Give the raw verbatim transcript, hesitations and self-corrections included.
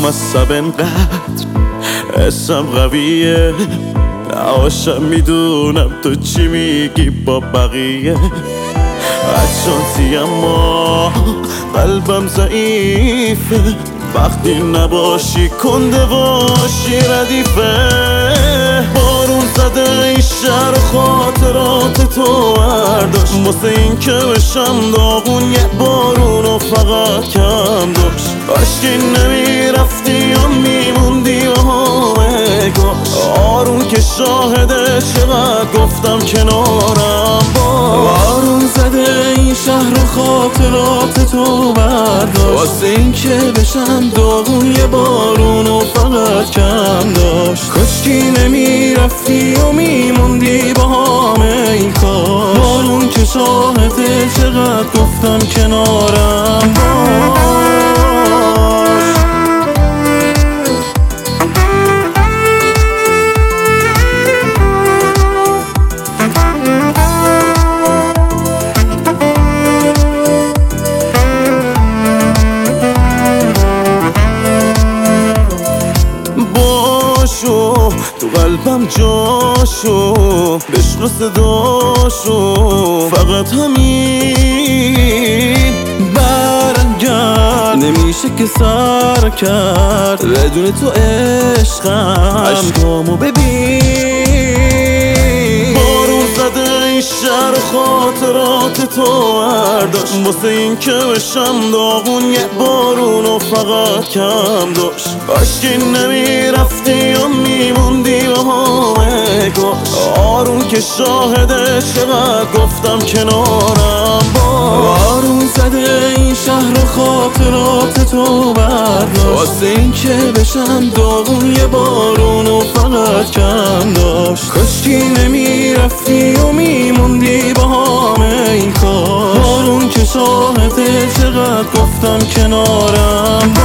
لامصب انقدر حسم قویه، نباشم میدونم تو چی میگی با بقیه. بدشانسی اما قلبم ضعیفه، وقتی نباشی کنده باشی ردیفه. بارون زده این شهر خاطرات تو برداشت، واسه این که بشم داغون یه بارونو فقط کم داشت. کاشکی نمیرفتی یا میموندی با همه گاش، آروم که شاهده چقدر گفتم کنارم باش. بارون زده این شهر خاطرات تو برداشت، واسه این که بشم داغون یه بارونو فقط کم داشت. کاشکی نمیرفتی و میموندی با همه این کاش، بارون که شاهده چقدر گفتم کنارم باش. تو قلبم جاشو بشنو صداشو، فقط همین برگرد. نمیشه که سر کرد بدون تو عشقم، عشقامو ببین. بارون زده این شهر خاطرات تو برداشت، واسه این که بشم داغون یه بارونو فقط کم داشت. کاشکی نمیرفتی یا میموندی با همه گاش، آروم که شاهده چقدر گفتم کنارم باش. بارون زده این شهر خاطرات تو برداشت، واسه این که بشم داغون یه بارونو فقط کم داشت. کاشکی نمیرفتی و میموندی با همه این کاش، بارون که شاهده چقدر گفتم کنارم باش.